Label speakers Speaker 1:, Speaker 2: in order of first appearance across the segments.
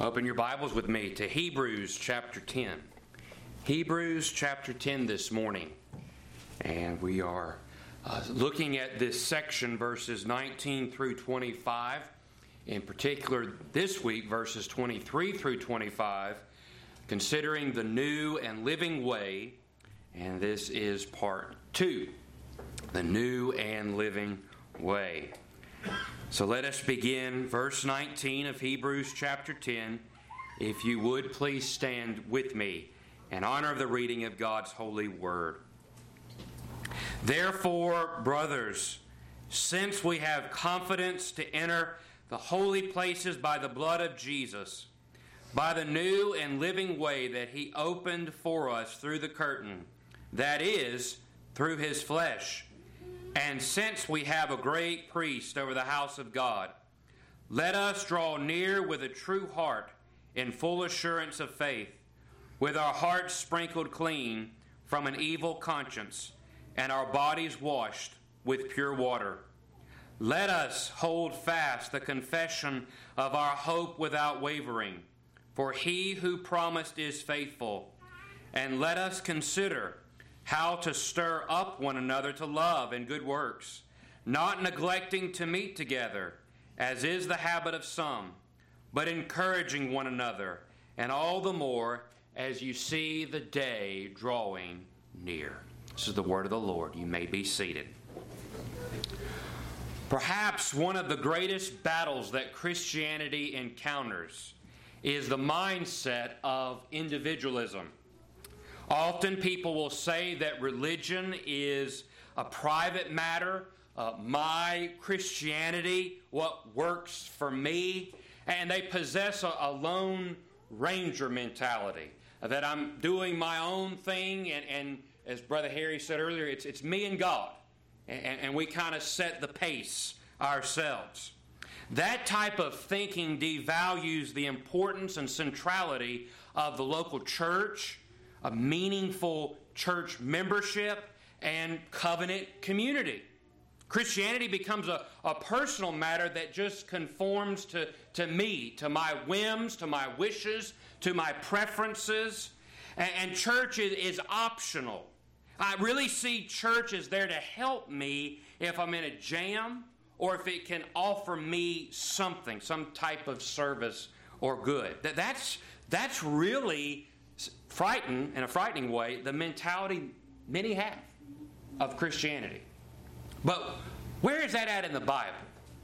Speaker 1: Open your Bibles with me to Hebrews chapter 10. Hebrews chapter 10 this morning. And we are looking at this section, verses 19 through 25. In particular, this week, verses 23 through 25, considering the new and living way. And this is part 2, the new and living way. So let us begin verse 19 of Hebrews chapter 10. If you would, please stand with me in honor of the reading of God's holy word. Therefore, brothers, since we have confidence to enter the holy places by the blood of Jesus, by the new and living way that He opened for us through the curtain, that is, through His flesh, and since we have a great priest over the house of God, let us draw near with a true heart in full assurance of faith, with our hearts sprinkled clean from an evil conscience and our bodies washed with pure water. Let us hold fast the confession of our hope without wavering, for He who promised is faithful. And let us consider how to stir up one another to love and good works, not neglecting to meet together, as is the habit of some, but encouraging one another, and all the more as you see the day drawing near. This is the word of the Lord. You may be seated. Perhaps one of the greatest battles that Christianity encounters is the mindset of individualism. Often people will say that religion is a private matter, my Christianity, what works for me, and they possess a lone ranger mentality, that I'm doing my own thing, and as Brother Harry said earlier, it's me and God, and we kind of set the pace ourselves. That type of thinking devalues the importance and centrality of the local church, a meaningful church membership, and covenant community. Christianity becomes a personal matter that just conforms to me, to my whims, to my wishes, to my preferences. And church is optional. I really see church as there to help me if I'm in a jam, or if it can offer me something, some type of service or good. That's really in a frightening way, the mentality many have of Christianity. But where is that at in the Bible?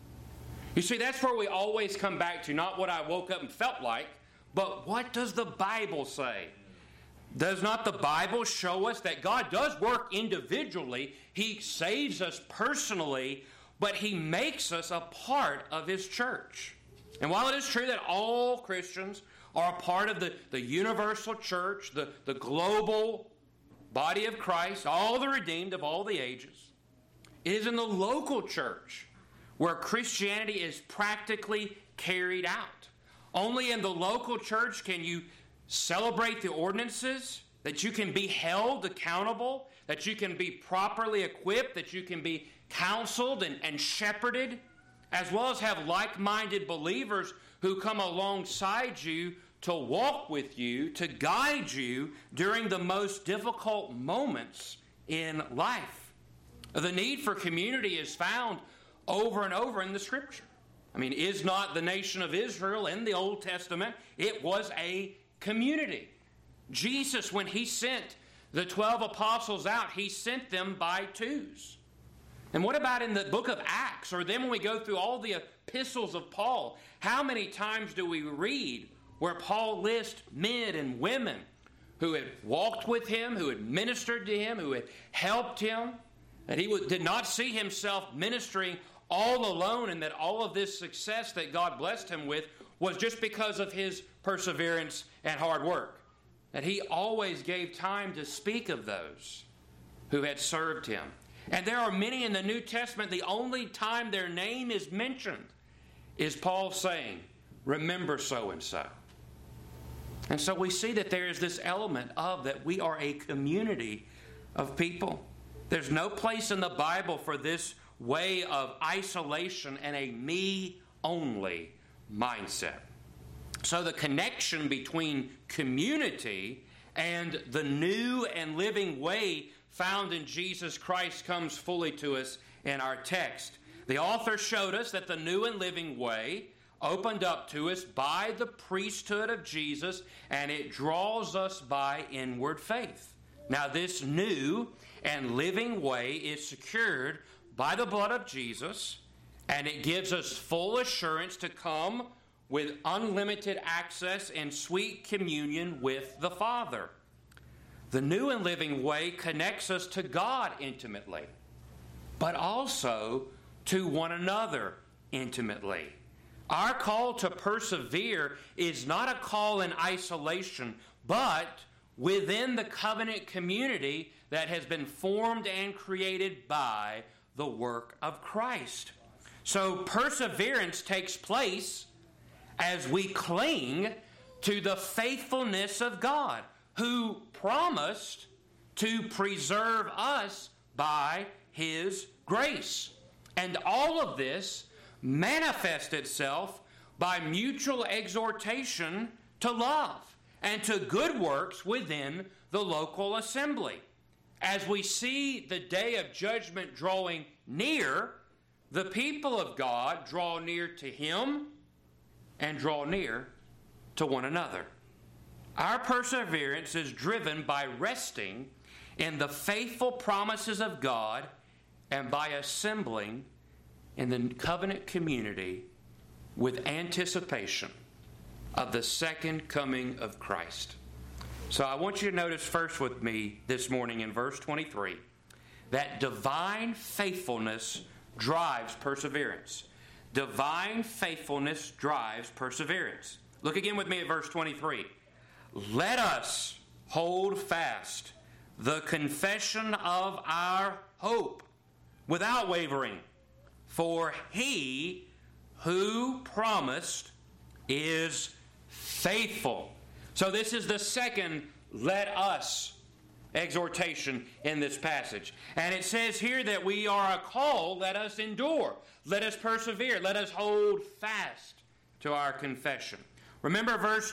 Speaker 1: You see, that's where we always come back to, not what I woke up and felt like, but what does the Bible say? Does not the Bible show us that God does work individually? He saves us personally, but He makes us a part of His church. And while it is true that all Christians are a part of the universal church, the global body of Christ, all the redeemed of all the ages, it is in the local church where Christianity is practically carried out. Only in the local church can you celebrate the ordinances, that you can be held accountable, that you can be properly equipped, that you can be counseled and shepherded, as well as have like-minded believers who come alongside you to walk with you, to guide you during the most difficult moments in life. The need for community is found over and over in the Scripture. I mean, is not the nation of Israel in the Old Testament, it was a community. Jesus, when He sent the 12 apostles out, He sent them by twos. And what about in the book of Acts, or then when we go through all the epistles of Paul, how many times do we read where Paul lists men and women who had walked with him, who had ministered to him, who had helped him, that he did not see himself ministering all alone, and that all of this success that God blessed him with was just because of his perseverance and hard work. That he always gave time to speak of those who had served him. And there are many in the New Testament, the only time their name is mentioned is Paul saying, remember so-and-so. And so we see that there is this element of that we are a community of people. There's no place in the Bible for this way of isolation and a me-only mindset. So the connection between community and the new and living way found in Jesus Christ comes fully to us in our text. The author showed us that the new and living way opened up to us by the priesthood of Jesus, and it draws us by inward faith. Now, this new and living way is secured by the blood of Jesus, and it gives us full assurance to come with unlimited access and sweet communion with the Father. The new and living way connects us to God intimately, but also to one another intimately. Our call to persevere is not a call in isolation, but within the covenant community that has been formed and created by the work of Christ. So perseverance takes place as we cling to the faithfulness of God, who promised to preserve us by His grace. And all of this manifests itself by mutual exhortation to love and to good works within the local assembly. As we see the day of judgment drawing near, the people of God draw near to Him and draw near to one another. Our perseverance is driven by resting in the faithful promises of God and by assembling in the covenant community with anticipation of the second coming of Christ. So I want you to notice first with me this morning in verse 23 that divine faithfulness drives perseverance. Divine faithfulness drives perseverance. Look again with me at verse 23. Let us hold fast the confession of our hope without wavering, for He who promised is faithful. So this is the second let us exhortation in this passage. And it says here that we are called, let us endure, let us persevere, let us hold fast to our confession. Remember verse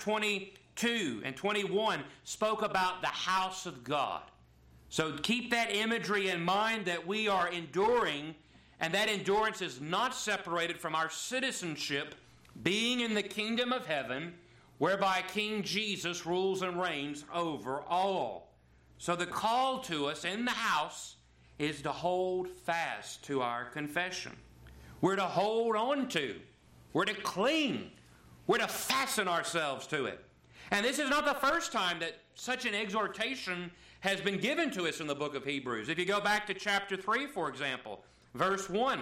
Speaker 1: 22 and 21 spoke about the house of God. So keep that imagery in mind that we are enduring, and that endurance is not separated from our citizenship being in the kingdom of heaven, whereby King Jesus rules and reigns over all. So the call to us in the house is to hold fast to our confession. We're to hold on to. We're to cling. We're to fasten ourselves to it. And this is not the first time that such an exhortation has been given to us in the book of Hebrews. If you go back to chapter 3, for example, verse 1,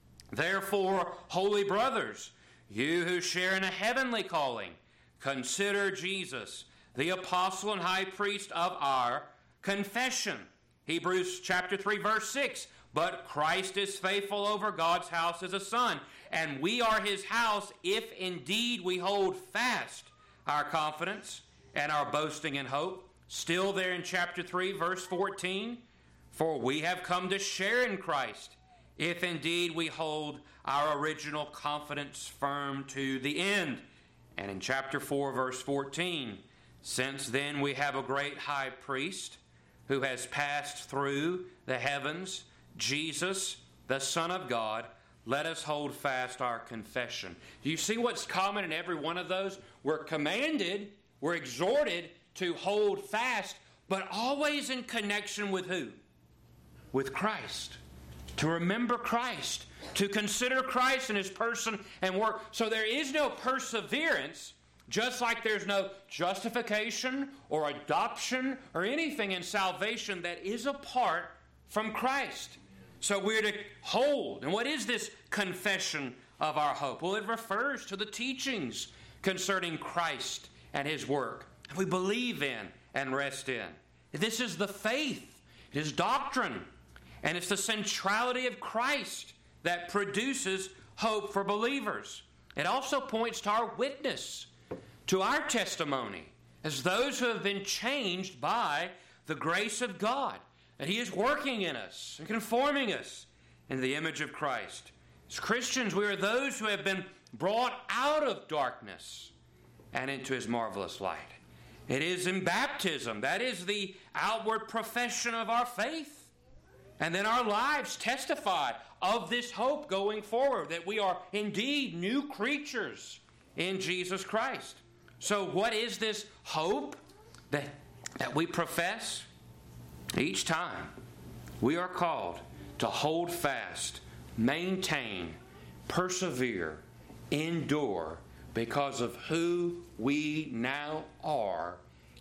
Speaker 1: therefore, holy brothers, you who share in a heavenly calling, consider Jesus, the apostle and high priest of our confession. Hebrews chapter 3, verse 6, but Christ is faithful over God's house as a son, and we are His house if indeed we hold fast our confidence and our boasting in hope. Still there in chapter 3, verse 14, for we have come to share in Christ, if indeed we hold our original confidence firm to the end. And in chapter 4, verse 14, since then we have a great high priest who has passed through the heavens, Jesus, the Son of God, let us hold fast our confession. Do you see what's common in every one of those? We're commanded, we're exhorted to hold fast, but always in connection with who? With Christ. To remember Christ. To consider Christ and His person and work. So there is no perseverance, just like there's no justification or adoption or anything in salvation that is apart from Christ. So we're to hold. And what is this confession of our hope? Well, it refers to the teachings concerning Christ and His work. We believe in and rest in. This is the faith. It is doctrine. And it's the centrality of Christ that produces hope for believers. It also points to our witness, to our testimony, as those who have been changed by the grace of God, that He is working in us and conforming us into the image of Christ. As Christians, we are those who have been brought out of darkness and into His marvelous light. It is in baptism. That is the outward profession of our faith. And then our lives testify of this hope going forward, that we are indeed new creatures in Jesus Christ. So what is this hope that we profess? Each time we are called to hold fast, maintain, persevere, endure, because of who we now are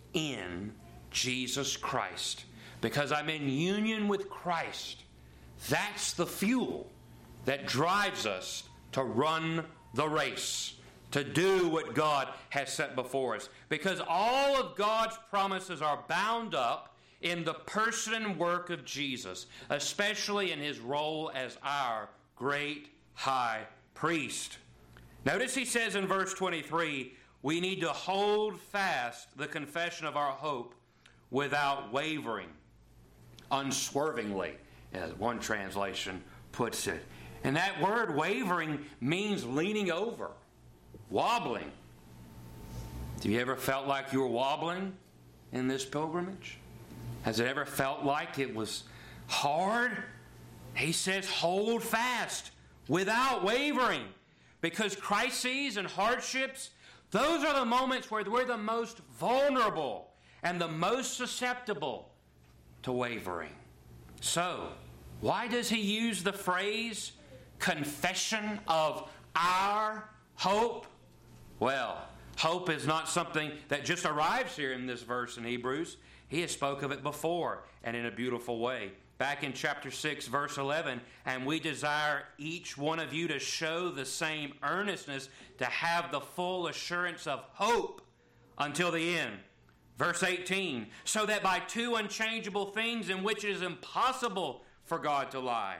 Speaker 1: in Jesus Christ. Because I'm in union with Christ. That's the fuel that drives us to run the race, to do what God has set before us. Because all of God's promises are bound up in the person and work of Jesus, especially in His role as our great high priest. Notice he says in verse 23, we need to hold fast the confession of our hope without wavering, unswervingly, as one translation puts it. And that word wavering means leaning over, wobbling. Have you ever felt like you were wobbling in this pilgrimage? Has it ever felt like it was hard? He says, hold fast without wavering. Because crises and hardships, those are the moments where we're the most vulnerable and the most susceptible to wavering. So, why does he use the phrase confession of our hope? Well, hope is not something that just arrives here in this verse in Hebrews. He has spoke of it before and in a beautiful way. Back in chapter 6, verse 11, and we desire each one of you to show the same earnestness to have the full assurance of hope until the end. Verse 18, so that by two unchangeable things in which it is impossible for God to lie,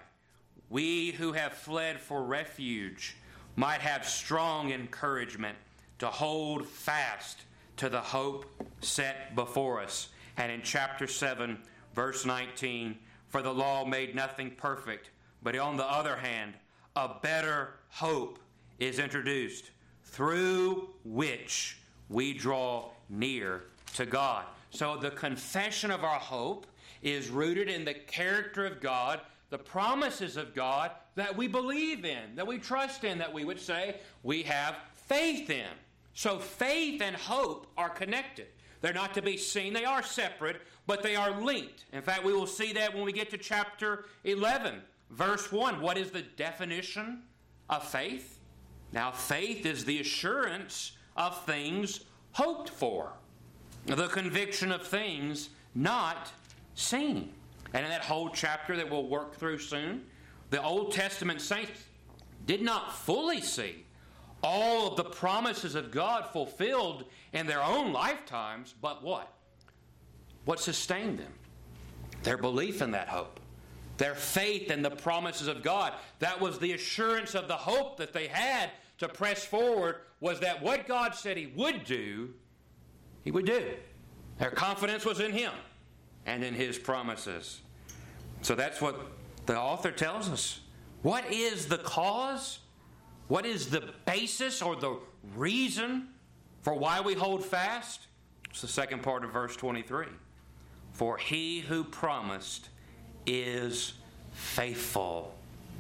Speaker 1: we who have fled for refuge might have strong encouragement to hold fast to the hope set before us. And in chapter 7, verse 19, for the law made nothing perfect, but on the other hand, a better hope is introduced, through which we draw near to God. So the confession of our hope is rooted in the character of God, the promises of God that we believe in, that we trust in, that we would say we have faith in. So faith and hope are connected. They're not to be seen. They are separate, but they are linked. In fact, we will see that when we get to chapter 11, verse 1. What is the definition of faith? Now, faith is the assurance of things hoped for, the conviction of things not seen. And in that whole chapter that we'll work through soon, the Old Testament saints did not fully see all of the promises of God fulfilled in their own lifetimes, but what? What sustained them? Their belief in that hope. Their faith in the promises of God. That was the assurance of the hope that they had to press forward, was that what God said He would do, He would do. Their confidence was in Him and in His promises. So that's what the author tells us. What is the cause? What is the basis or the reason for why we hold fast? It's the second part of verse 23. For He who promised is faithful.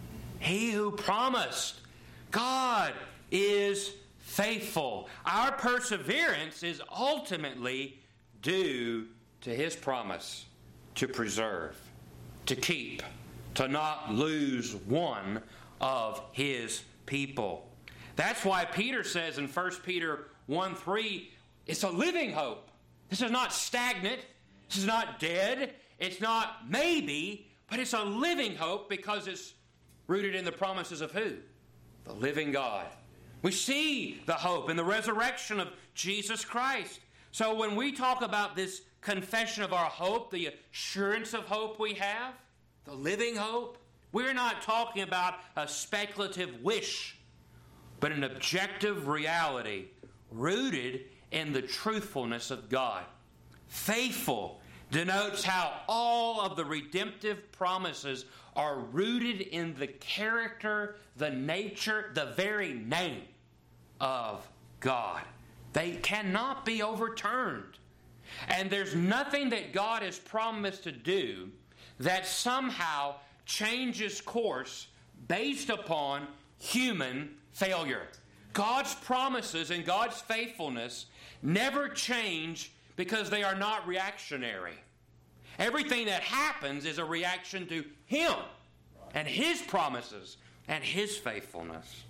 Speaker 1: He who promised. God is faithful. Our perseverance is ultimately due to His promise to preserve, to keep, to not lose one of His people. That's why Peter says in 1 Peter 1:3, it's a living hope. This is not stagnant. This is not dead. It's not maybe, but it's a living hope because it's rooted in the promises of who? The living God. We see the hope in the resurrection of Jesus Christ. So when we talk about this confession of our hope, the assurance of hope we have, the living hope, we're not talking about a speculative wish, but an objective reality rooted in the truthfulness of God. Faithful denotes how all of the redemptive promises are rooted in the character, the nature, the very name of God. They cannot be overturned. And there's nothing that God has promised to do that somehow changes course based upon human failure. God's promises and God's faithfulness never change because they are not reactionary. Everything that happens is a reaction to Him and His promises and His faithfulness.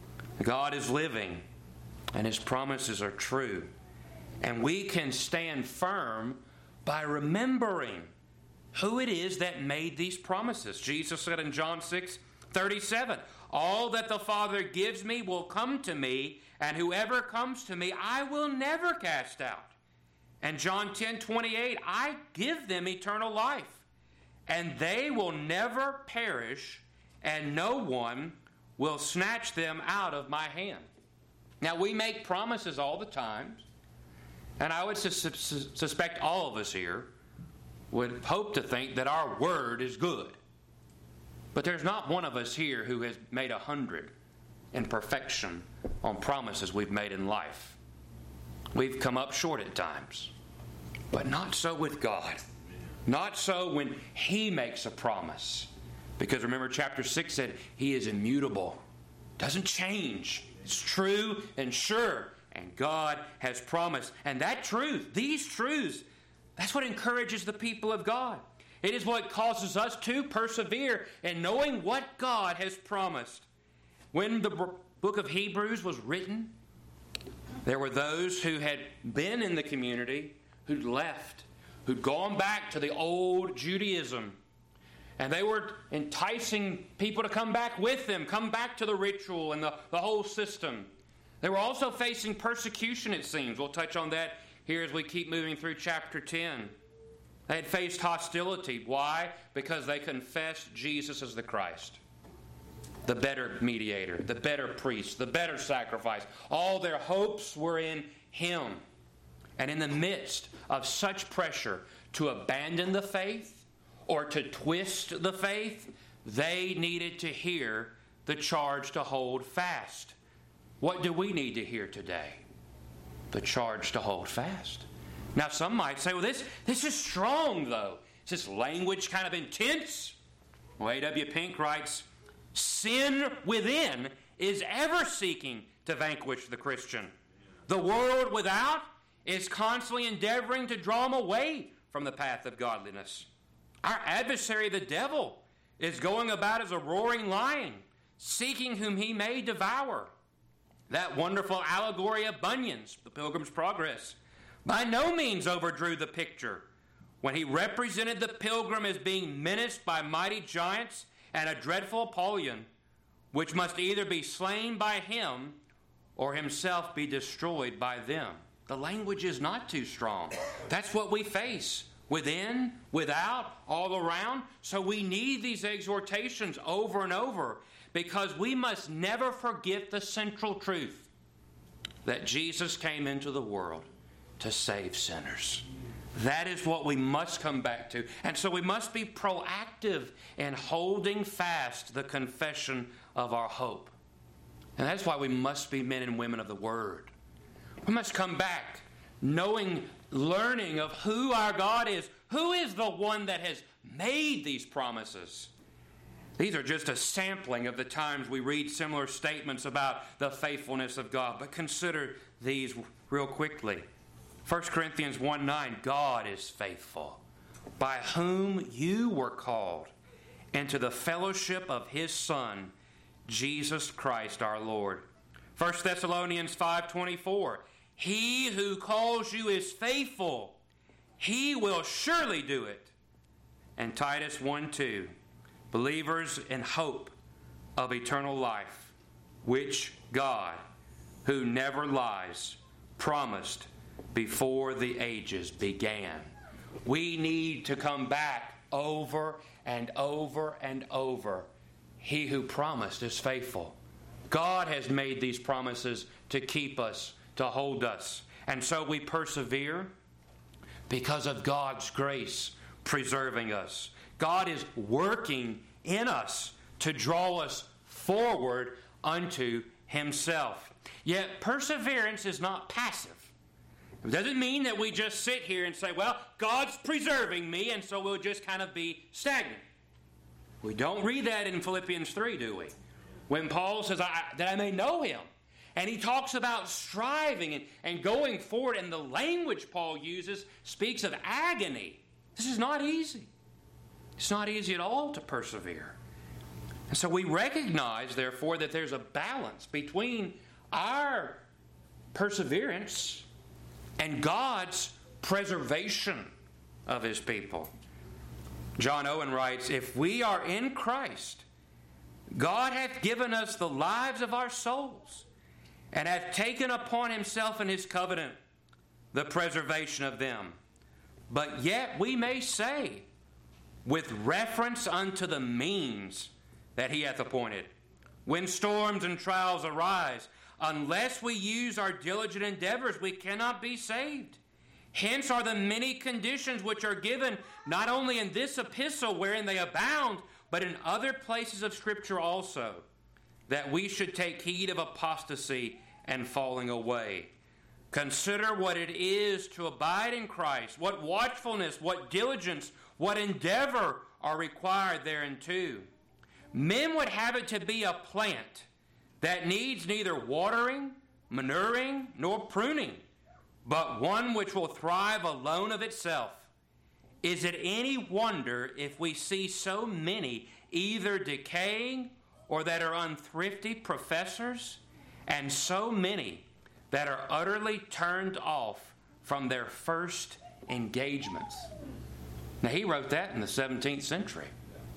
Speaker 1: God is living and His promises are true. And we can stand firm by remembering who it is that made these promises. Jesus said in John 6:37, "All that the Father gives me will come to me, and whoever comes to me I will never cast out." And John 10:28, "I give them eternal life, and they will never perish, and no one will snatch them out of my hand." Now, we make promises all the time, and I would suspect all of us here would hope to think that our word is good. But there's not one of us here who has made 100 in perfection on promises we've made in life. We've come up short at times. But not so with God. Not so when He makes a promise. Because remember, chapter 6 said He is immutable. Doesn't change. It's true and sure. And God has promised. And that truth, these truths, that's what encourages the people of God. It is what causes us to persevere in knowing what God has promised. When the book of Hebrews was written, there were those who had been in the community, who'd left, who'd gone back to the old Judaism. And they were enticing people to come back with them, come back to the ritual and the whole system. They were also facing persecution, it seems. We'll touch on that here as we keep moving through chapter 10. They had faced hostility. Why? Because they confessed Jesus as the Christ, the better mediator, the better priest, the better sacrifice. All their hopes were in Him. And in the midst of such pressure to abandon the faith or to twist the faith, they needed to hear the charge to hold fast. What do we need to hear today? The charge to hold fast. Now, some might say, well, this is strong, though. Is this language kind of intense? Well, A.W. Pink writes, "Sin within is ever seeking to vanquish the Christian. The world without is constantly endeavoring to draw him away from the path of godliness. Our adversary, the devil, is going about as a roaring lion, seeking whom he may devour." That wonderful allegory of Bunyan's, The Pilgrim's Progress, by no means overdrew the picture when he represented the pilgrim as being menaced by mighty giants and a dreadful Apollyon, which must either be slain by him or himself be destroyed by them. The language is not too strong. That's what we face, within, without, all around. So we need these exhortations over and over, because we must never forget the central truth that Jesus came into the world to save sinners. That is what we must come back to. And so we must be proactive in holding fast the confession of our hope. And that's why we must be men and women of the Word. We must come back knowing, learning of who our God is. Who is the one that has made these promises? These are just a sampling of the times we read similar statements about the faithfulness of God. But consider these real quickly. 1 Corinthians 1:9, God is faithful, by whom you were called into the fellowship of His Son, Jesus Christ our Lord. 1 Thessalonians 5:24, He who calls you is faithful. He will surely do it. And Titus 1:2, believers in hope of eternal life, which God, who never lies, promised before the ages began. We need to come back over and over and over. He who promised is faithful. God has made these promises to keep us, to hold us. And so we persevere because of God's grace preserving us. God is working in us to draw us forward unto Himself. Yet perseverance is not passive. It doesn't mean that we just sit here and say, well, God's preserving me, and so we'll just kind of be stagnant. We don't read that in Philippians 3, do we? When Paul says, that I may know Him. And he talks about striving and going forward, and the language Paul uses speaks of agony. This is not easy. It's not easy at all to persevere. And so we recognize, therefore, that there's a balance between our perseverance and God's preservation of His people. John Owen writes, if we are in Christ, God hath given us the lives of our souls, and hath taken upon Himself in His covenant the preservation of them. But yet we may say, with reference unto the means that He hath appointed, when storms and trials arise, unless we use our diligent endeavors, we cannot be saved. Hence are the many conditions which are given, not only in this epistle wherein they abound, but in other places of Scripture also, that we should take heed of apostasy and falling away. Consider what it is to abide in Christ, what watchfulness, what diligence, what endeavor are required thereunto. Men would have it to be a plant that needs neither watering, manuring, nor pruning, but one which will thrive alone of itself. Is it any wonder if we see so many either decaying or that are unthrifty professors, and so many that are utterly turned off from their first engagements? Now, he wrote that in the 17th century.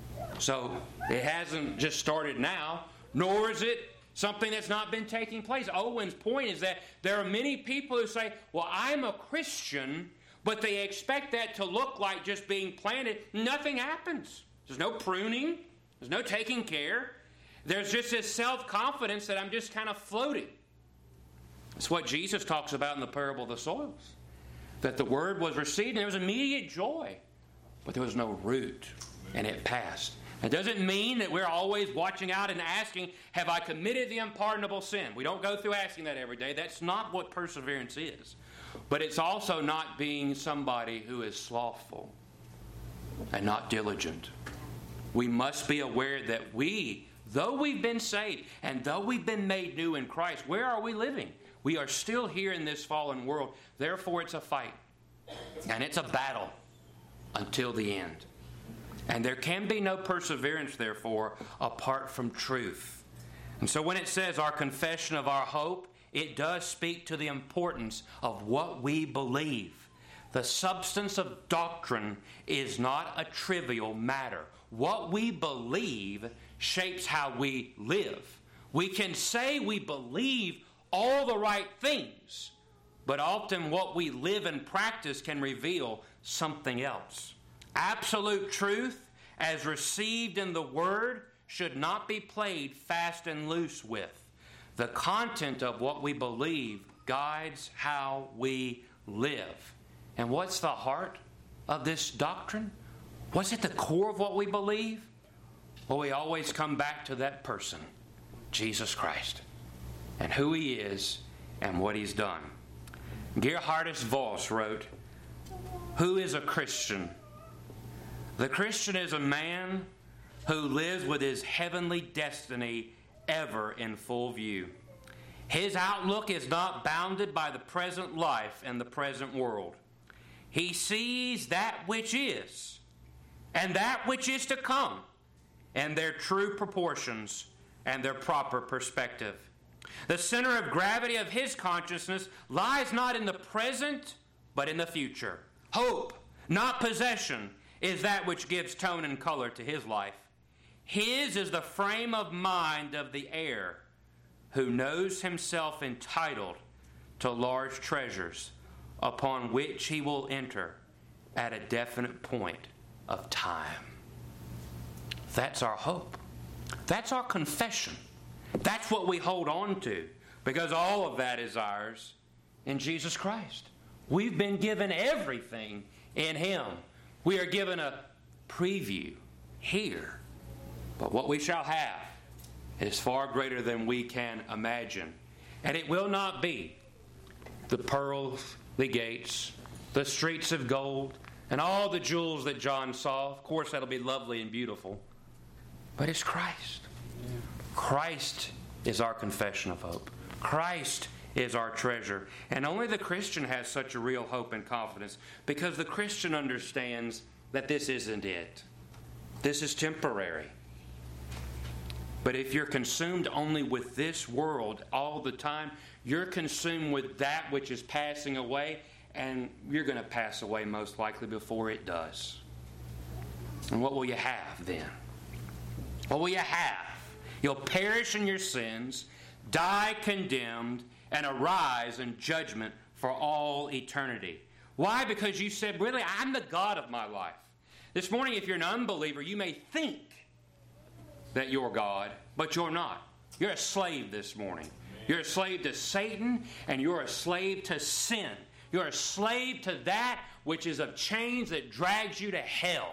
Speaker 1: So it hasn't just started now, nor is it something that's not been taking place. Owen's point is that there are many people who say, well, I'm a Christian, but they expect that to look like just being planted. Nothing happens. There's no pruning. There's no taking care. There's just this self-confidence that I'm just kind of floating. It's what Jesus talks about in the parable of the soils. That the word was received and there was immediate joy, but there was no root, and it passed. It doesn't mean that we're always watching out and asking, have I committed the unpardonable sin? We don't go through asking that every day. That's not what perseverance is. But it's also not being somebody who is slothful and not diligent. We must be aware that though we've been saved and though we've been made new in Christ, where are we living? We are still here in this fallen world. Therefore, it's a fight. And it's a battle until the end. And there can be no perseverance, therefore, apart from truth. And so when it says our confession of our hope, it does speak to the importance of what we believe. The substance of doctrine is not a trivial matter. What we believe shapes how we live. We can say we believe all the right things, but often what we live and practice can reveal something else. Absolute truth, as received in the Word, should not be played fast and loose with. The content of what we believe guides how we live. And what's the heart of this doctrine? What's at the core of what we believe? Well, we always come back to that person, Jesus Christ, and who He is and what He's done. Gerhardus Voss wrote, "Who is a Christian? The Christian is a man who lives with his heavenly destiny ever in full view. His outlook is not bounded by the present life and the present world. He sees that which is and that which is to come and their true proportions and their proper perspective. The center of gravity of his consciousness lies not in the present, but in the future. Hope, not possession, is that which gives tone and color to his life. His is the frame of mind of the heir who knows himself entitled to large treasures upon which he will enter at a definite point of time." That's our hope. That's our confession. That's what we hold on to, because all of that is ours in Jesus Christ. We've been given everything in Him. We are given a preview here, but what we shall have is far greater than we can imagine. And it will not be the pearls, the gates, the streets of gold, and all the jewels that John saw. Of course, that'll be lovely and beautiful. But it's Christ. Christ is our confession of hope. Christ is our treasure. And only the Christian has such a real hope and confidence, because the Christian understands that this isn't it. This is temporary. But if you're consumed only with this world all the time, you're consumed with that which is passing away, and you're going to pass away most likely before it does. And what will you have then? What will you have? You'll perish in your sins, die condemned, and arise in judgment for all eternity. Why? Because you said, really, I'm the God of my life. This morning, if you're an unbeliever, you may think that you're God, but you're not. You're a slave this morning. You're a slave to Satan, and you're a slave to sin. You're a slave to that which is of chains that drags you to hell.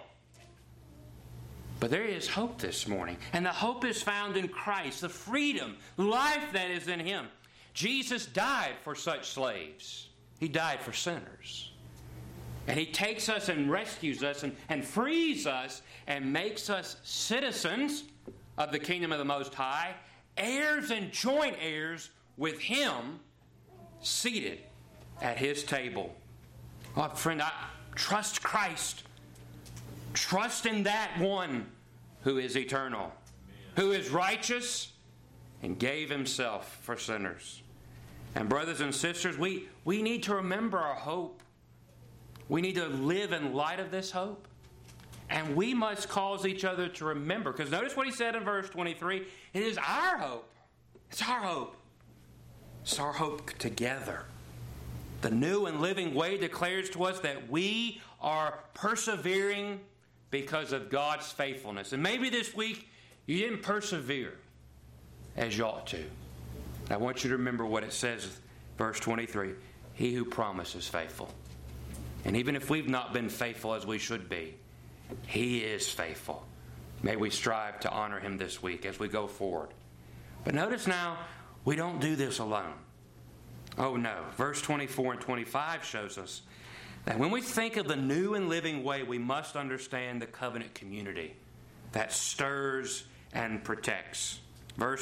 Speaker 1: But there is hope this morning, and the hope is found in Christ, the freedom, life that is in Him. Jesus died for such slaves. He died for sinners. And He takes us and rescues us and frees us and makes us citizens of the kingdom of the Most High, heirs and joint heirs with Him, seated at His table. Oh, friend, I trust Christ. Trust in that one who is eternal, who is righteous, and gave Himself for sinners. And brothers and sisters, we need to remember our hope. We need to live in light of this hope. And we must cause each other to remember. Because notice what he said in verse 23. It is our hope. It's our hope. It's our hope together. The new and living way declares to us that we are persevering because of God's faithfulness. And maybe this week you didn't persevere as you ought to. I want you to remember what it says, verse 23. He who promises faithful. And even if we've not been faithful as we should be, He is faithful. May we strive to honor Him this week as we go forward. But notice now, we don't do this alone. Oh no. Verse 24 and 25 shows us that when we think of the new and living way, we must understand the covenant community that stirs and protects. Verse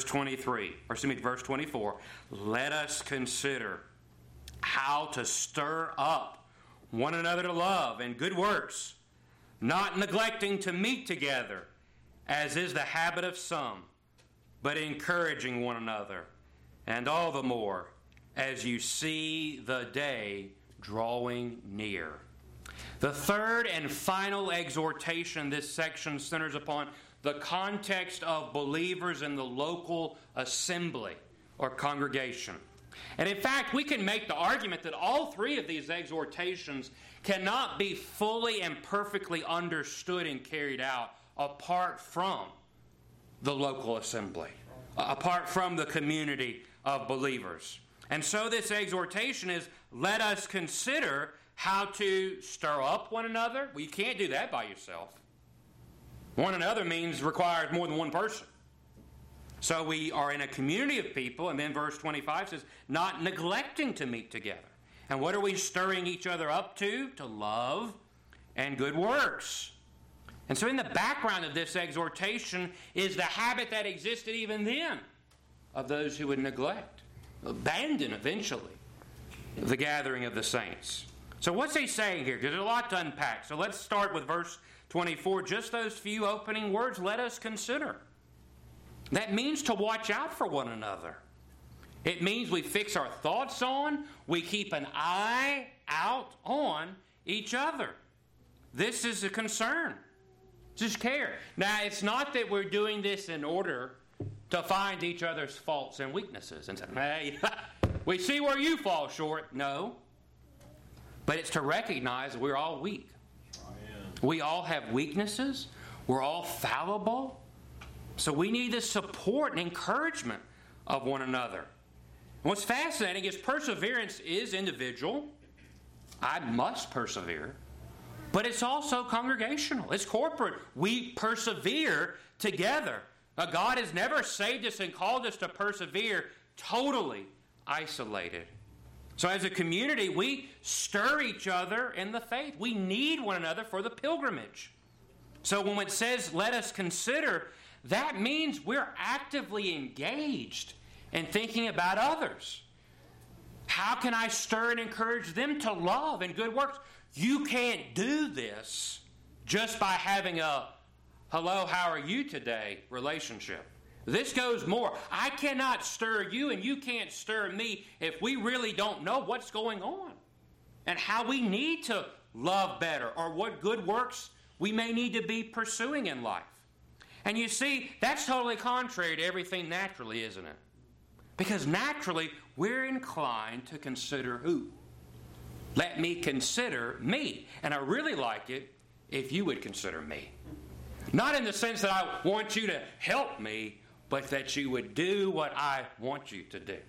Speaker 1: 24. Let us consider how to stir up one another to love and good works, not neglecting to meet together, as is the habit of some, but encouraging one another, and all the more as you see the day drawing near. The third and final exhortation in this section centers upon the context of believers in the local assembly or congregation. And in fact, we can make the argument that all three of these exhortations cannot be fully and perfectly understood and carried out apart from the local assembly, apart from the community of believers. And so this exhortation is, let us consider how to stir up one another. Well, you can't do that by yourself. One another requires more than one person. So we are in a community of people, and then verse 25 says, not neglecting to meet together. And what are we stirring each other up to? To love and good works. And so in the background of this exhortation is the habit that existed even then of those who would neglect, abandon eventually, the gathering of the saints. So what's he saying here? Because there's a lot to unpack. So let's start with verse 24. Just those few opening words, let us consider. That means to watch out for one another. It means we fix our thoughts on, we keep an eye out on each other. This is a concern. Just care. Now, it's not that we're doing this in order to find each other's faults and weaknesses and say, hey, we see where you fall short. No. But it's to recognize we're all weak. We all have weaknesses. We're all fallible. So we need the support and encouragement of one another. And what's fascinating is perseverance is individual. I must persevere. But it's also congregational. It's corporate. We persevere together. God has never saved us and called us to persevere totally isolated. So as a community, we stir each other in the faith. We need one another for the pilgrimage. So when it says, let us consider, that means we're actively engaged in thinking about others. How can I stir and encourage them to love and good works? You can't do this just by having a hello, how are you today relationship. This goes more. I cannot stir you and you can't stir me if we really don't know what's going on and how we need to love better or what good works we may need to be pursuing in life. And you see, that's totally contrary to everything naturally, isn't it? Because naturally, we're inclined to consider who? Let me consider me. And I really like it if you would consider me. Not in the sense that I want you to help me, but that you would do what I want you to do.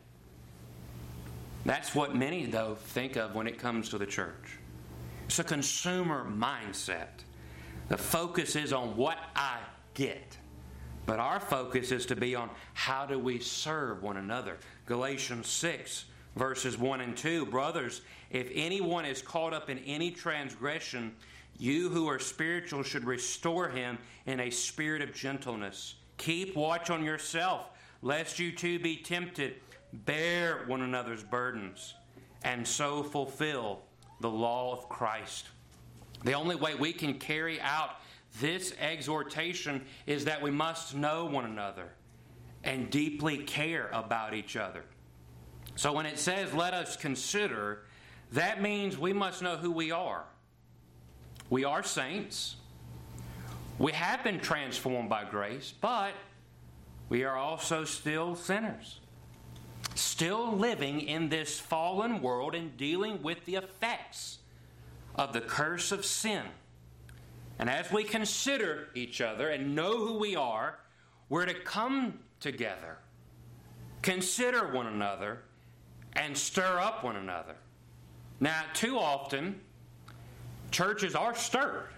Speaker 1: That's what many, though, think of when it comes to the church. It's a consumer mindset. The focus is on what I get. But our focus is to be on how do we serve one another. Galatians 6, verses 1 and 2. Brothers, if anyone is caught up in any transgression, you who are spiritual should restore him in a spirit of gentleness. Keep watch on yourself, lest you too be tempted. Bear one another's burdens, and so fulfill the law of Christ. The only way we can carry out this exhortation is that we must know one another and deeply care about each other. So when it says, let us consider, that means we must know who we are. We are saints. We have been transformed by grace, but we are also still sinners. Still living in this fallen world and dealing with the effects of the curse of sin. And as we consider each other and know who we are, we're to come together, consider one another, and stir up one another. Now, too often, churches are stirred,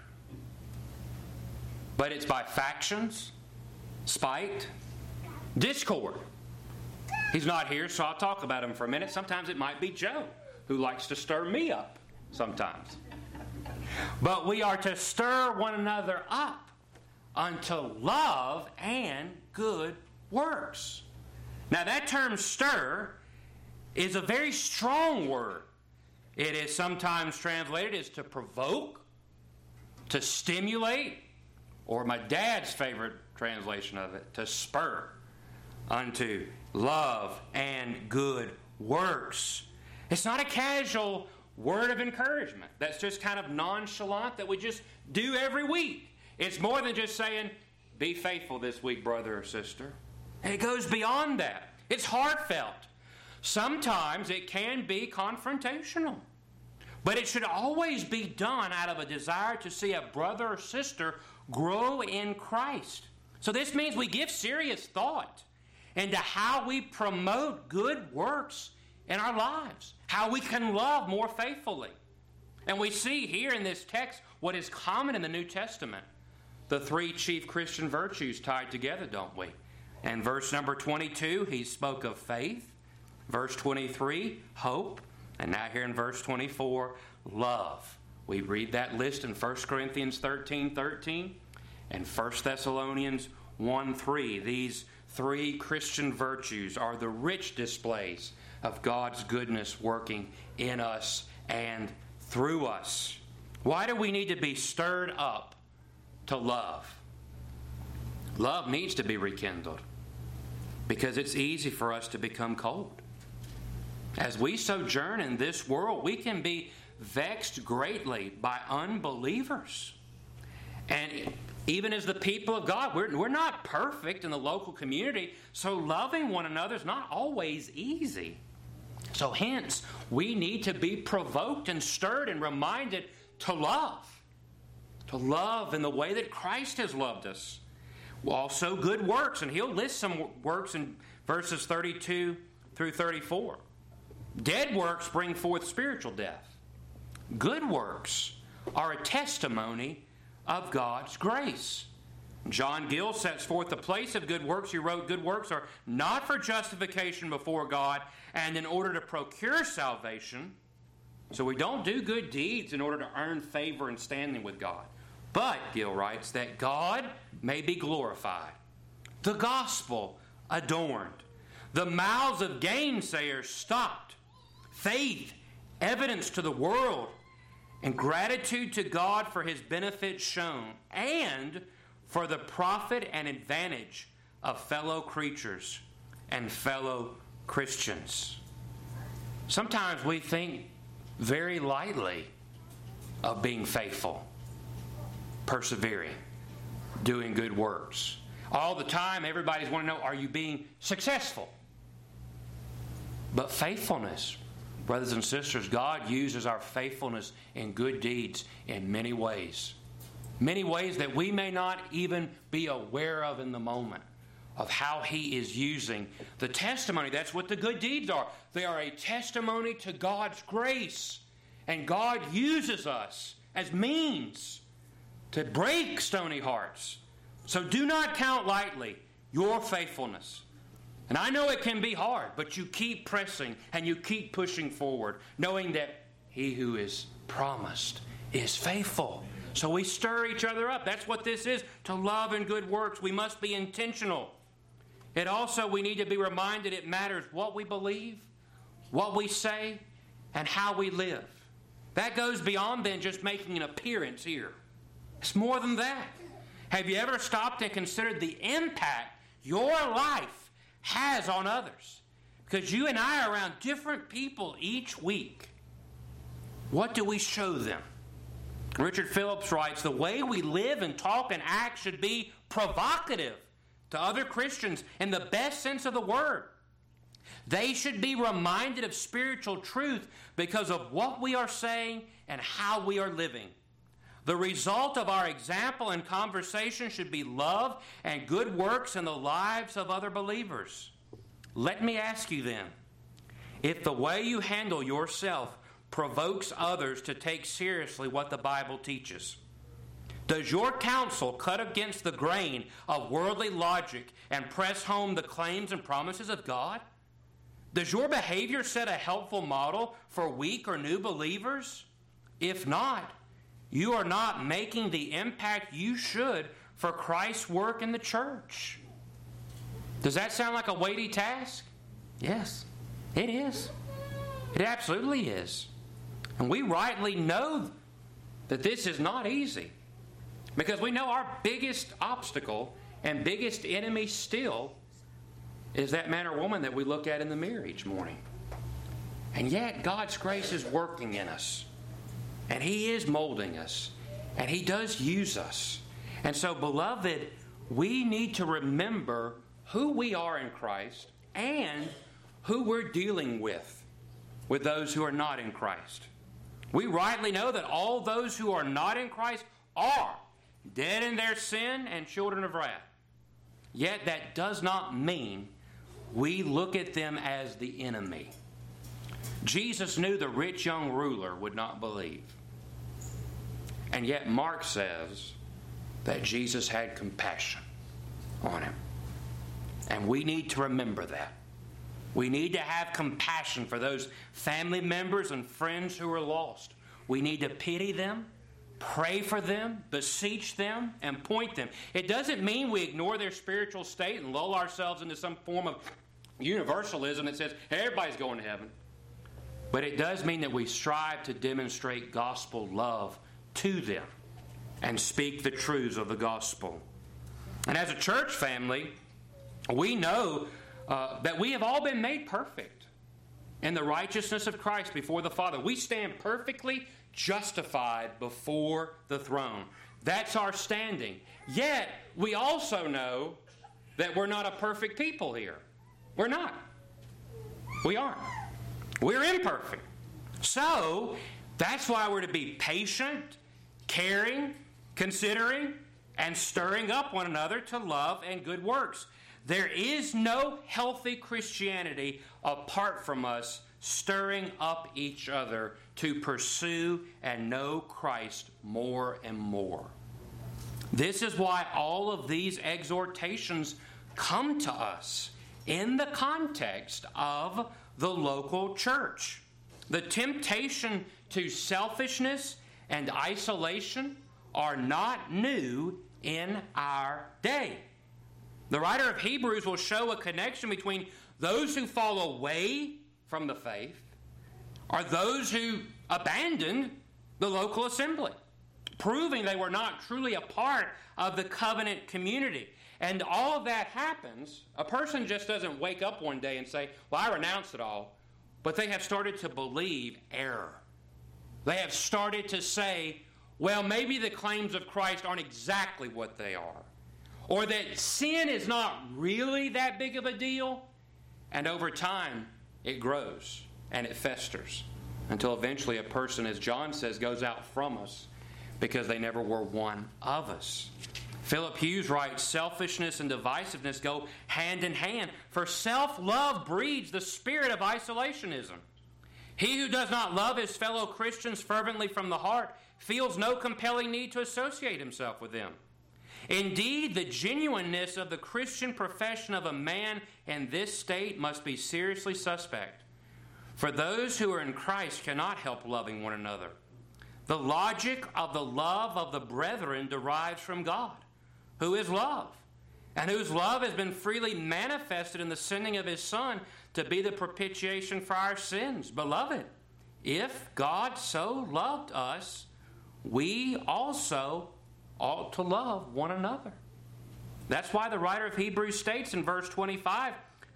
Speaker 1: but it's by factions, spite, discord. He's not here, so I'll talk about him for a minute. Sometimes it might be Joe, who likes to stir me up sometimes. But we are to stir one another up unto love and good works. Now that term stir is a very strong word. It is sometimes translated as to provoke, to stimulate, or my dad's favorite translation of it, to spur unto love and good works. It's not a casual word of encouragement that's just kind of nonchalant that we just do every week. It's more than just saying, be faithful this week, brother or sister. And it goes beyond that. It's heartfelt. Sometimes it can be confrontational. But it should always be done out of a desire to see a brother or sister grow in Christ. So this means we give serious thought into how we promote good works in our lives, how we can love more faithfully. And we see here in this text what is common in the New Testament, the three chief Christian virtues tied together, don't we? And verse number 22, he spoke of faith. Verse 23, hope. And now here in verse 24, love. We read that list in 1 Corinthians 13:13 and 1 Thessalonians 1:3. These three Christian virtues are the rich displays of God's goodness working in us and through us. Why do we need to be stirred up to love? Love needs to be rekindled because it's easy for us to become cold. As we sojourn in this world, we can be vexed greatly by unbelievers. And even as the people of God, we're not perfect in the local community, so loving one another is not always easy. So hence, we need to be provoked and stirred and reminded to love in the way that Christ has loved us. Also good works, and he'll list some works in verses 32 through 34. Dead works bring forth spiritual death. Good works are a testimony of God's grace. John Gill sets forth the place of good works. He wrote, good works are not for justification before God and in order to procure salvation. So we don't do good deeds in order to earn favor and standing with God. But, Gill writes, that God may be glorified, the gospel adorned, the mouths of gainsayers stopped, faith evidence to the world, and gratitude to God for His benefits shown, and for the profit and advantage of fellow creatures and fellow Christians. Sometimes we think very lightly of being faithful, persevering, doing good works. All the time, everybody's wanting to know, are you being successful? But faithfulness, brothers and sisters, God uses our faithfulness in good deeds in many ways. Many ways that we may not even be aware of in the moment, of how He is using the testimony. That's what the good deeds are. They are a testimony to God's grace. And God uses us as means to break stony hearts. So do not count lightly your faithfulness. And I know it can be hard, but you keep pressing and you keep pushing forward, knowing that He who is promised is faithful. So we stir each other up. That's what this is, to love and good works. We must be intentional. And also we need to be reminded it matters what we believe, what we say, and how we live. That goes beyond then just making an appearance here. It's more than that. Have you ever stopped and considered the impact your life has on others? Because you and I are around different people each week. What do we show them? Richard Phillips writes, the way we live and talk and act should be provocative to other Christians in the best sense of the word. They should be reminded of spiritual truth because of what we are saying and how we are living. The result of our example and conversation should be love and good works in the lives of other believers. Let me ask you then, if the way you handle yourself provokes others to take seriously what the Bible teaches, does your counsel cut against the grain of worldly logic and press home the claims and promises of God? Does your behavior set a helpful model for weak or new believers? If not, you are not making the impact you should for Christ's work in the church. Does that sound like a weighty task? Yes, it is. It absolutely is. And we rightly know that this is not easy, because we know our biggest obstacle and biggest enemy still is that man or woman that we look at in the mirror each morning. And yet God's grace is working in us. And He is molding us. And He does use us. And so, beloved, we need to remember who we are in Christ and who we're dealing with those who are not in Christ. We rightly know that all those who are not in Christ are dead in their sin and children of wrath. Yet that does not mean we look at them as the enemy. Jesus knew the rich young ruler would not believe. And yet Mark says that Jesus had compassion on him. And we need to remember that. We need to have compassion for those family members and friends who are lost. We need to pity them, pray for them, beseech them, and point them. It doesn't mean we ignore their spiritual state and lull ourselves into some form of universalism that says, hey, everybody's going to heaven. But it does mean that we strive to demonstrate gospel love to them and speak the truths of the gospel. And as a church family, we know that we have all been made perfect in the righteousness of Christ before the Father. We stand perfectly justified before the throne. That's our standing. Yet, we also know that we're not a perfect people here. We're not. We aren't. We're imperfect. So, that's why we're to be patient, caring, considering, and stirring up one another to love and good works. There is no healthy Christianity apart from us stirring up each other to pursue and know Christ more and more. This is why all of these exhortations come to us in the context of the local church. The temptation to selfishness and isolation are not new in our day. The writer of Hebrews will show a connection between those who fall away from the faith or those who abandoned the local assembly, proving they were not truly a part of the covenant community. And all of that happens. A person just doesn't wake up one day and say, well, I renounce it all. But they have started to believe error. They have started to say, well, maybe the claims of Christ aren't exactly what they are. Or that sin is not really that big of a deal. And over time, it grows and it festers until eventually a person, as John says, goes out from us because they never were one of us. Philip Hughes writes, selfishness and divisiveness go hand in hand, for self-love breeds the spirit of isolationism. He who does not love his fellow Christians fervently from the heart feels no compelling need to associate himself with them. Indeed, the genuineness of the Christian profession of a man in this state must be seriously suspect. For those who are in Christ cannot help loving one another. The logic of the love of the brethren derives from God, who is love, and whose love has been freely manifested in the sending of His Son to be the propitiation for our sins. Beloved, if God so loved us, we also ought to love one another. That's why the writer of Hebrews states in verse 25,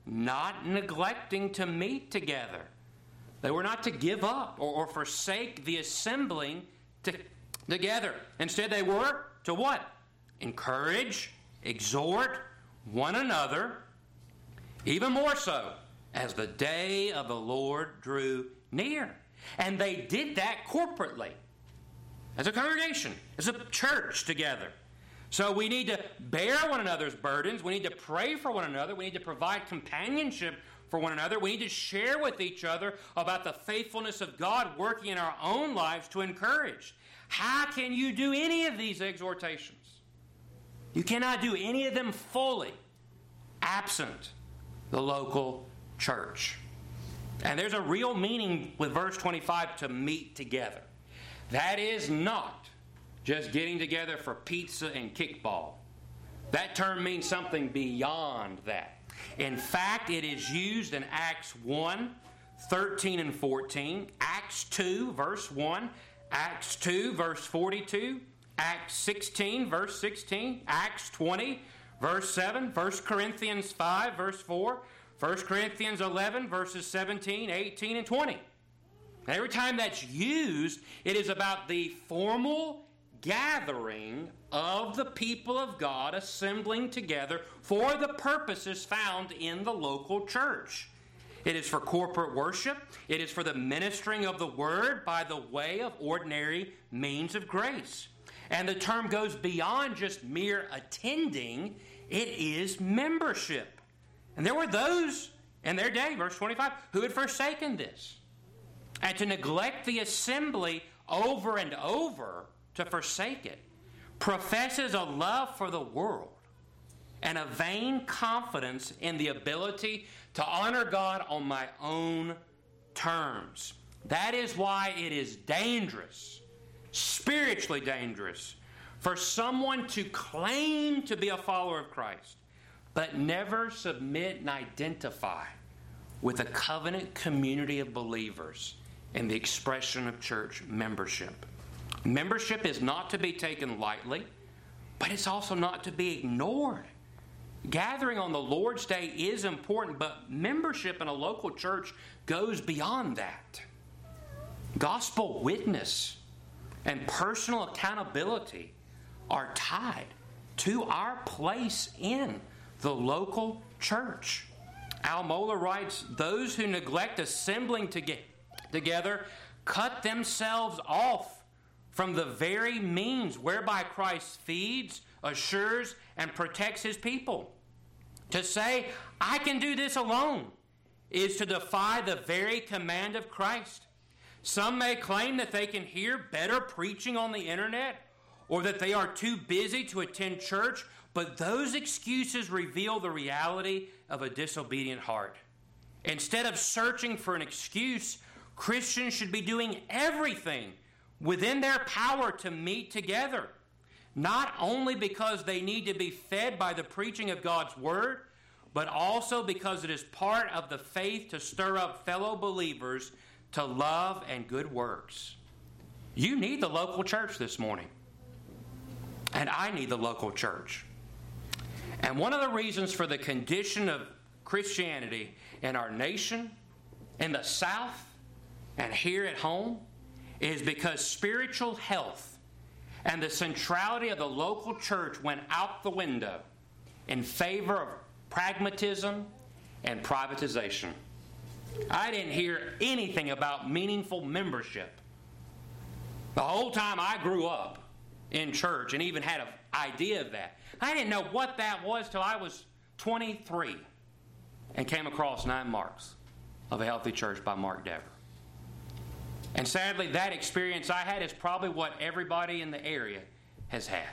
Speaker 1: not neglecting to meet together. They were not to give up or forsake the assembling together. Instead, they were to what? Encourage, exhort one another, even more so as the day of the Lord drew near. And they did that corporately, as a congregation, as a church together. So we need to bear one another's burdens. We need to pray for one another. We need to provide companionship for one another. We need to share with each other about the faithfulness of God working in our own lives to encourage. How can you do any of these exhortations? You cannot do any of them fully absent the local church. And there's a real meaning with verse 25 to meet together. That is not just getting together for pizza and kickball. That term means something beyond that. In fact, it is used in Acts 1, 13 and 14, Acts 2, verse 1, Acts 2, verse 42, Acts 16, verse 16, Acts 20, verse 7, 1 Corinthians 5, verse 4, 1 Corinthians 11, verses 17, 18, and 20. And every time that's used, it is about the formal gathering of the people of God assembling together for the purposes found in the local church. It is for corporate worship. It is for the ministering of the word by the way of ordinary means of grace. And the term goes beyond just mere attending. It is membership. And there were those in their day, verse 25, who had forsaken this. And to neglect the assembly over and over, to forsake it, professes a love for the world and a vain confidence in the ability to honor God on my own terms. That is why it is dangerous, spiritually dangerous, for someone to claim to be a follower of Christ, but never submit and identify with a covenant community of believers in the expression of church membership. Membership is not to be taken lightly, but it's also not to be ignored. Gathering on the Lord's Day is important, but membership in a local church goes beyond that. Gospel witness and personal accountability are tied to our place in the local church. Al Mohler writes, those who neglect assembling together cut themselves off from the very means whereby Christ feeds, assures, and protects His people. To say, I can do this alone, is to defy the very command of Christ. Some may claim that they can hear better preaching on the internet or that they are too busy to attend church, but those excuses reveal the reality of a disobedient heart. Instead of searching for an excuse, Christians should be doing everything within their power to meet together, not only because they need to be fed by the preaching of God's Word, but also because it is part of the faith to stir up fellow believers to love and good works. You need the local church this morning. And I need the local church. And one of the reasons for the condition of Christianity in our nation, in the South, and here at home is because spiritual health and the centrality of the local church went out the window in favor of pragmatism and privatization. I didn't hear anything about meaningful membership. The whole time I grew up in church and even had an idea of that, I didn't know what that was till I was 23 and came across 9 Marks of a Healthy Church by Mark Dever. And sadly, that experience I had is probably what everybody in the area has had.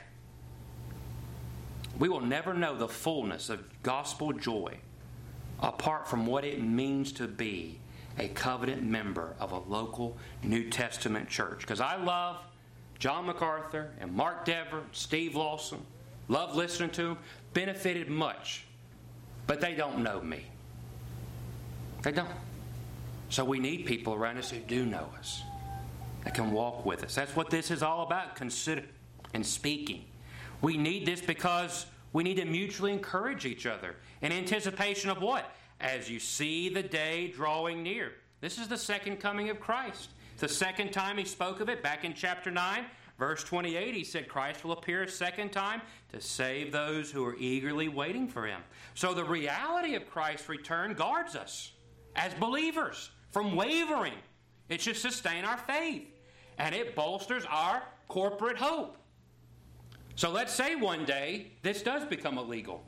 Speaker 1: We will never know the fullness of gospel joy apart from what it means to be a covenant member of a local New Testament church. Because I love John MacArthur and Mark Dever, Steve Lawson, love listening to them, benefited much, but they don't know me. They don't. So we need people around us who do know us, that can walk with us. That's what this is all about, consider and speaking. We need this because we need to mutually encourage each other in anticipation of what? As you see the day drawing near. This is the second coming of Christ. The second time he spoke of it back in chapter 9, verse 28, he said Christ will appear a second time to save those who are eagerly waiting for him. So the reality of Christ's return guards us as believers from wavering. It should sustain our faith, and it bolsters our corporate hope. So let's say one day this does become illegal,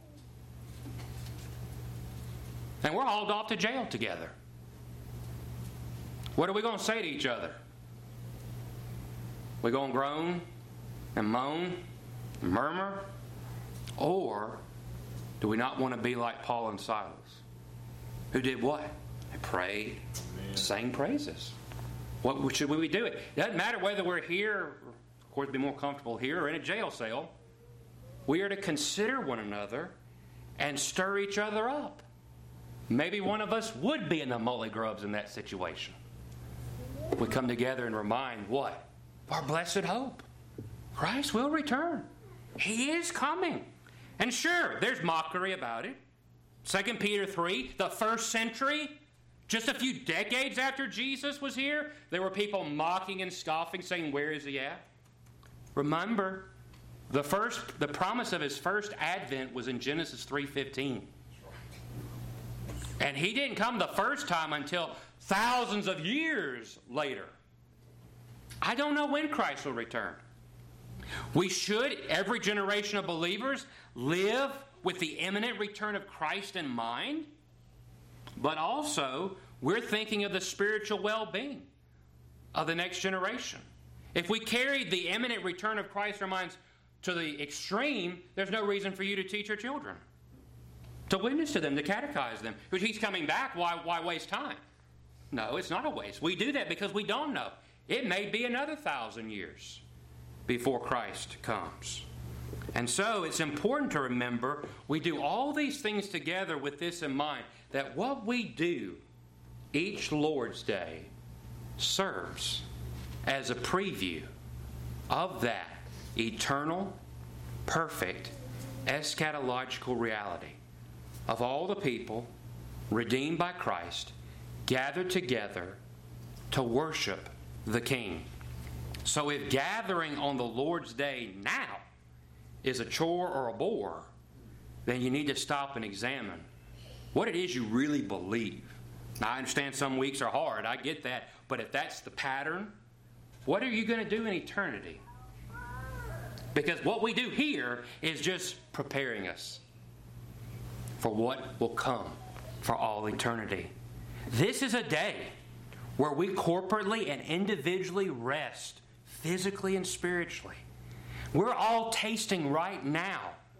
Speaker 1: and we're hauled off to jail together. What are we going to say to each other? We going to groan and moan and murmur? Or do we not want to be like Paul and Silas, who did what? They prayed, sang praises. What should we do? It doesn't matter whether we're here, of course, it'd be more comfortable here or in a jail cell. We are to consider one another and stir each other up. Maybe one of us would be in the mully grubs in that situation. We come together and remind what? Our blessed hope. Christ will return. He is coming. And sure, there's mockery about it. 2 Peter 3, the first century, just a few decades after Jesus was here, there were people mocking and scoffing, saying, where is he at? Remember, the promise of his first advent was in Genesis 3:15. And he didn't come the first time until thousands of years later. I don't know when Christ will return. We should, every generation of believers, live with the imminent return of Christ in mind, but also we're thinking of the spiritual well-being of the next generation. If we carry the imminent return of Christ in our minds to the extreme, there's no reason for you to teach your children, to witness to them, to catechize them. Because he's coming back, why waste time? No, it's not a waste. We do that because we don't know. It may be another 1,000 years before Christ comes. And so it's important to remember we do all these things together with this in mind, that what we do each Lord's Day serves as a preview of that eternal, perfect, eschatological reality of all the people redeemed by Christ, gathered together to worship the King. So if gathering on the Lord's Day now is a chore or a bore, then you need to stop and examine what it is you really believe. Now, I understand some weeks are hard, I get that, but if that's the pattern, what are you going to do in eternity? Because what we do here is just preparing us for what will come for all eternity. This is a day where we corporately and individually rest, physically and spiritually. We're all tasting right now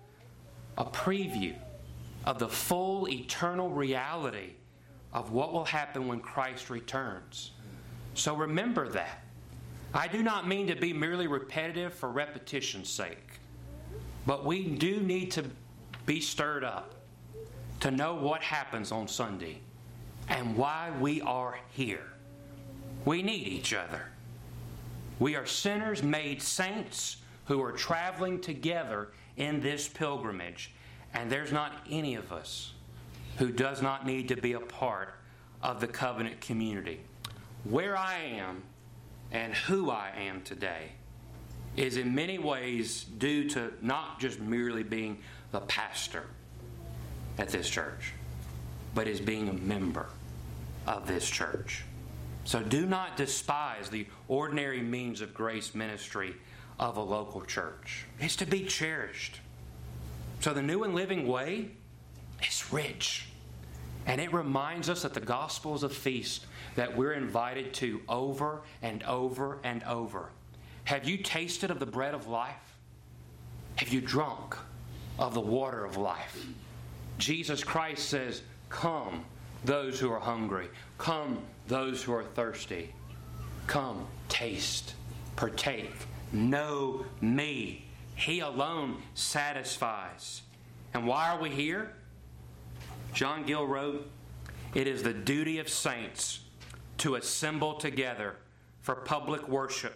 Speaker 1: a preview of the full eternal reality of what will happen when Christ returns. So remember that. I do not mean to be merely repetitive for repetition's sake, but we do need to be stirred up to know what happens on Sunday and why we are here. We need each other. We are sinners made saints who are traveling together in this pilgrimage, and there's not any of us who does not need to be a part of the covenant community. Where I am and who I am today is in many ways due to not just merely being the pastor at this church, but as being a member of this church. So do not despise the ordinary means of grace ministry of a local church. It's to be cherished. So the new and living way is rich. And it reminds us that the gospel is a feast that we're invited to over and over and over. Have you tasted of the bread of life? Have you drunk of the water of life? Jesus Christ says, "Come, those who are hungry. Come, those who are thirsty. Come, taste, partake, know me." He alone satisfies. And why are we here? John Gill wrote, "It is the duty of saints to assemble together for public worship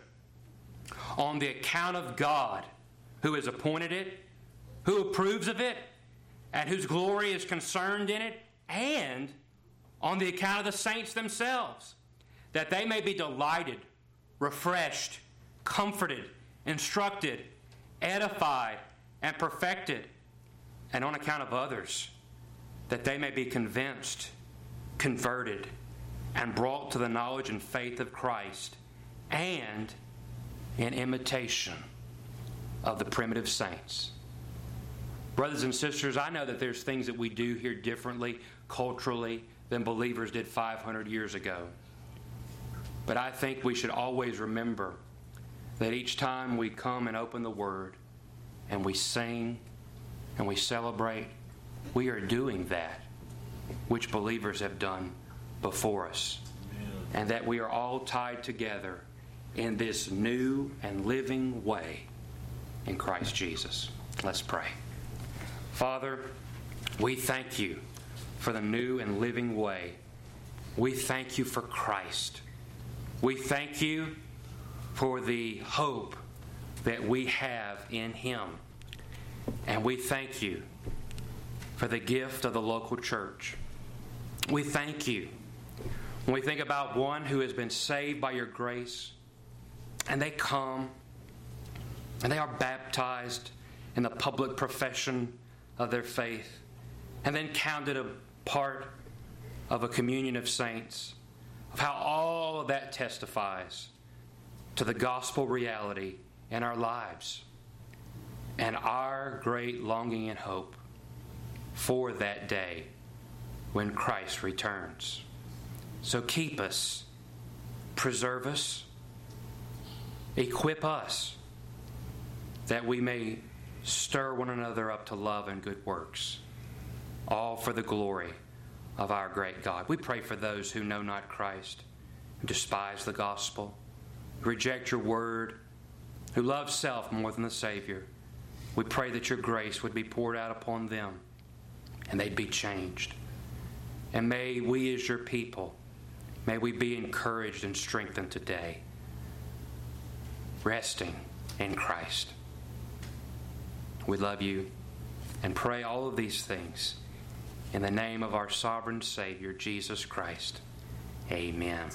Speaker 1: on the account of God, who has appointed it, who approves of it, and whose glory is concerned in it, and on the account of the saints themselves, that they may be delighted, refreshed, comforted, instructed, edified, and perfected, and on account of others, that they may be convinced, converted, and brought to the knowledge and faith of Christ, and in imitation of the primitive saints." Brothers and sisters, I know that there's things that we do here differently culturally than believers did 500 years ago. But I think we should always remember that each time we come and open the Word and we sing and we celebrate, we are doing that which believers have done before us. And that we are all tied together in this new and living way in Christ Jesus. Let's pray. Father, we thank you for the new and living way. We thank you for Christ. We thank you for the hope that we have in Him. And we thank you for the gift of the local church. We thank you when we think about one who has been saved by your grace, and they come and they are baptized in the public profession of their faith, and then counted a part of a communion of saints, of how all of that testifies to the gospel reality in our lives and our great longing and hope for that day when Christ returns. So keep us, preserve us, equip us, that we may stir one another up to love and good works, all for the glory of our great God. We pray for those who know not Christ, who despise the gospel, who reject your word, who love self more than the Savior. We pray that your grace would be poured out upon them and they'd be changed. And may we as your people, may we be encouraged and strengthened today, resting in Christ. We love you and pray all of these things in the name of our sovereign Savior, Jesus Christ. Amen.